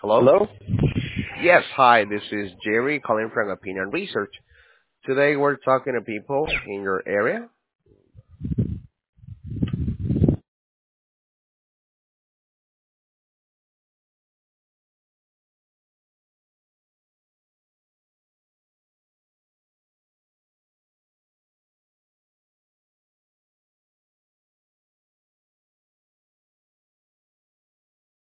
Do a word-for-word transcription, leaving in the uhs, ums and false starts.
Hello? Hello? Yes, hi, this is Jerry calling from Opinion Research. Today we're talking to people in your area.